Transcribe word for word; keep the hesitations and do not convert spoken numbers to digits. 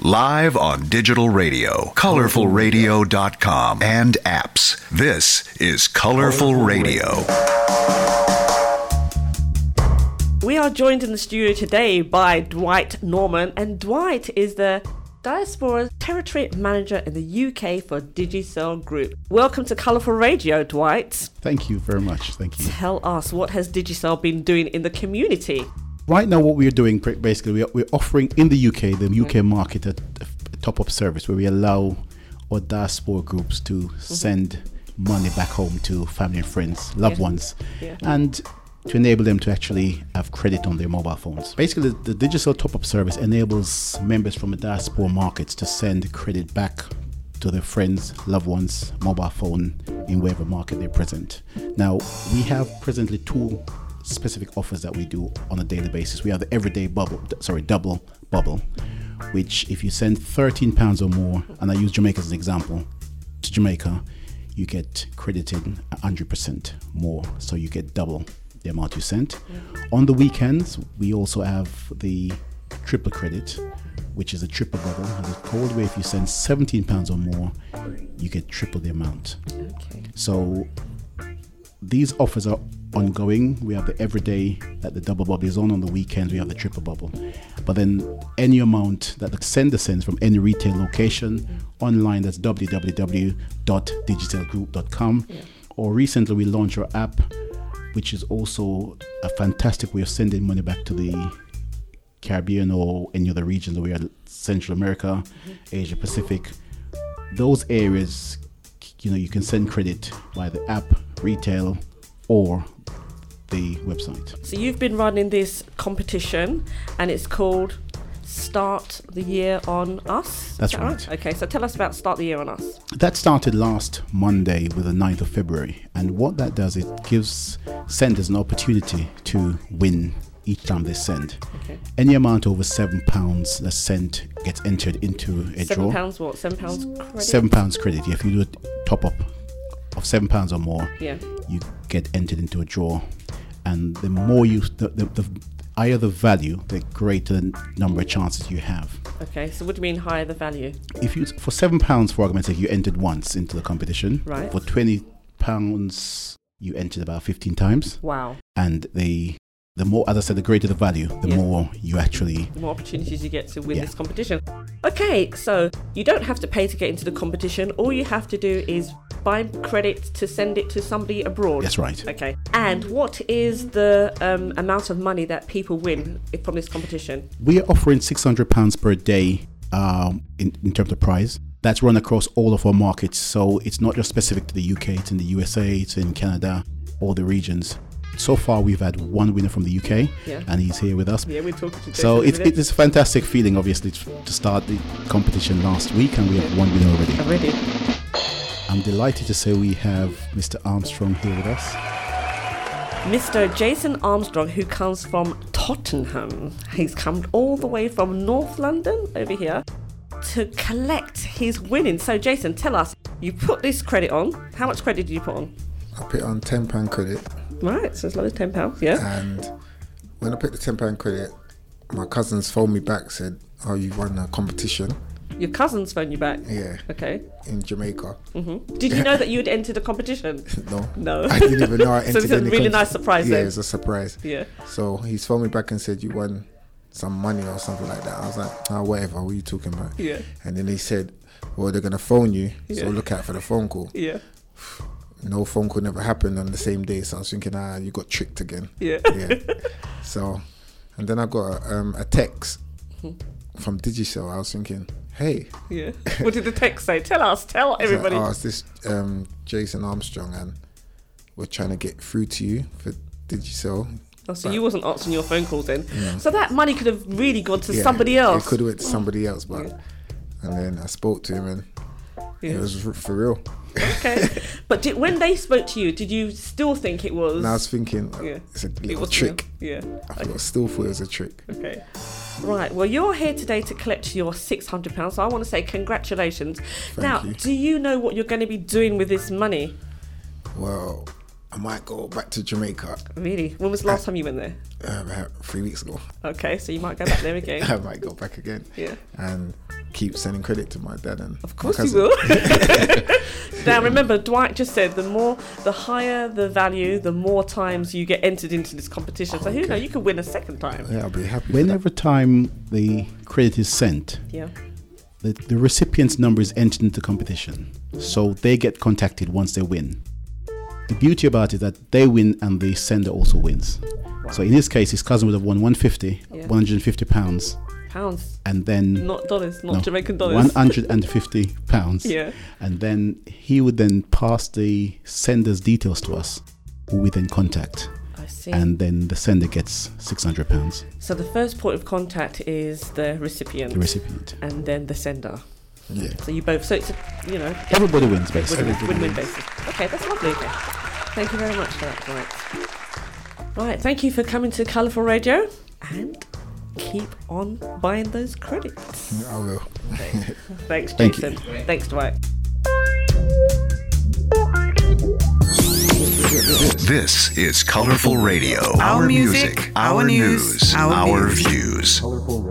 Live on digital radio, colourful radio dot com, and apps. This is Colourful Radio. We are joined in the studio today by Dwight Norman, and Dwight is the Diaspora Territory Manager in the U K for Digicel Group. Welcome to Colourful Radio, Dwight. Thank you very much. Thank you. Tell us, what has Digicel been doing in the community? Right now, what we're doing, basically, we're, we're offering in the U K, the U K market, a, a top-up service where we allow our diaspora groups to mm-hmm. send money back home to family and friends, loved yeah. ones, yeah. and to enable them to actually have credit on their mobile phones. Basically, the, the Digicel top-up service enables members from the diaspora markets to send credit back to their friends, loved ones, mobile phone in whatever market they're present. Now, we have presently two specific offers that we do on a daily basis. We have the everyday bubble, sorry, double bubble, which if you send thirteen pounds or more, and I use Jamaica as an example, to Jamaica, you get credited one hundred percent more, so you get double the amount you sent. Yeah. On the weekends, we also have the triple credit, which is a triple bubble, and it's called where if you send seventeen pounds or more, you get triple the amount. Okay. So these offers are ongoing. We have the everyday that the double bubble is on. On the weekends, we have the triple bubble. But then any amount that the sender sends from any retail location mm. online, that's w w w dot digicel group dot com. Yeah. Or recently we launched our app, which is also a fantastic way of sending money back to the Caribbean or any other regions where we are, Central America, mm-hmm. Asia Pacific. Those areas, you know, you can send credit via the app, retail, or the website. So you've been running this competition, and it's called Start the Year on Us? That's that right. right. Okay, so tell us about Start the Year on Us. That started last Monday with the ninth of February, and what that does, it gives senders an opportunity to win each time they send. Okay. Any amount over seven pounds that's sent gets entered into a seven draw. Seven pounds what? Seven pounds credit? Seven pounds credit. Yeah, if you do a top up of seven pounds or more, yeah. you get entered into a draw. And the more you, the, the, the higher the value, the greater the number of chances you have. Okay, so what do you mean higher the value? If you, for seven pounds, for argument's sake, you entered once into the competition. Right. For twenty pounds, you entered about fifteen times. Wow. And the the more, as I said, the greater the value, the yeah. more you actually... The more opportunities you get to win yeah. this competition. Okay, so you don't have to pay to get into the competition. All you have to do is buy credit to send it to somebody abroad. That's right. Okay. And what is the um, amount of money that people win from this competition? We are offering six hundred pounds per day um, in, in terms of prize. That's run across all of our markets. So it's not just specific to the U K, it's in the U S A, it's in Canada, all the regions. So far, we've had one winner from the U K, yeah. and he's here with us. Yeah, we're talking to So it's, it's a fantastic feeling, obviously, to start the competition last week, and we have one winner already. Already. I'm delighted to say we have Mister Armstrong here with us. Mister Jason Armstrong, who comes from Tottenham. He's come all the way from North London over here to collect his winnings. So, Jason, tell us, you put this credit on. How much credit did you put on? I put on ten pounds credit. Right, so as low as ten pounds, yeah. And when I picked the ten pounds credit, my cousins phoned me back, said, oh, you won a competition. Your cousins phoned you back? Yeah. Okay. In Jamaica. Mm-hmm. Did you know that you had entered a competition? No. No. I didn't even know I entered. So it's a really con- nice surprise Yeah, then. it's a surprise. Yeah. So he's phoned me back and said, you won some money or something like that. I was like, oh, whatever, what are you talking about? Yeah. And then he said, well, they're going to phone you, yeah. so look out for the phone call. Yeah. No phone call never happened on the same day, so I was thinking, ah, you got tricked again. Yeah. Yeah. So, and then I got a, um, a text from Digicel. I was thinking, hey. Yeah. What did the text say? Tell us. Tell everybody. Like, oh, it's this um, Jason Armstrong, and we're trying to get through to you for Digicel. Oh, so but you wasn't answering your phone calls then? Yeah. So that money could have really gone to yeah, somebody else. It could have went to somebody else, but yeah. and then I spoke to him, and yeah. it was for real. Okay. But did, when they spoke to you, did you still think it was... No, I was thinking, yeah. it's a little it trick. Real. Yeah. I okay. still thought it was a trick. Okay. Right. Well, you're here today to collect your six hundred pounds, so I want to say congratulations. Thank now, you. Do you know what you're going to be doing with this money? Well, I might go back to Jamaica. Really? When was the last uh, time you went there? Uh, about three weeks ago. Okay, so you might go back there again. I might go back again. Yeah. And keep sending credit to my dad and Of course my you cousin. will. Now remember, Dwight just said the more, the higher the value, the more times you get entered into this competition. So who Okay. knows, you could win a second time. Yeah, I'll be happy. Whenever time the credit is sent, Yeah. the, the recipient's number is entered into competition. So they get contacted once they win. The beauty about it is that they win and the sender also wins. So in this case, his cousin would have won one hundred fifty, Yeah. one hundred fifty pounds, Pounds, and then not dollars, not no, Jamaican dollars. one hundred fifty pounds. Yeah. And then he would then pass the sender's details to us, who we then contact. I see. And then the sender gets six hundred pounds, So the first point of contact is the recipient, the recipient. and then the sender. Yeah. So you both, so it's a, you know, Everybody wins, basically. win-win, win-win basis. Okay, that's lovely. Okay. Thank you very much for that, Dwight. Right, thank you for coming to Colourful Radio, and keep on buying those credits. I will. Thanks, Thank Jason. Thanks, Dwight. This is Colorful Radio. Our music, our news, our our views. views. Colorful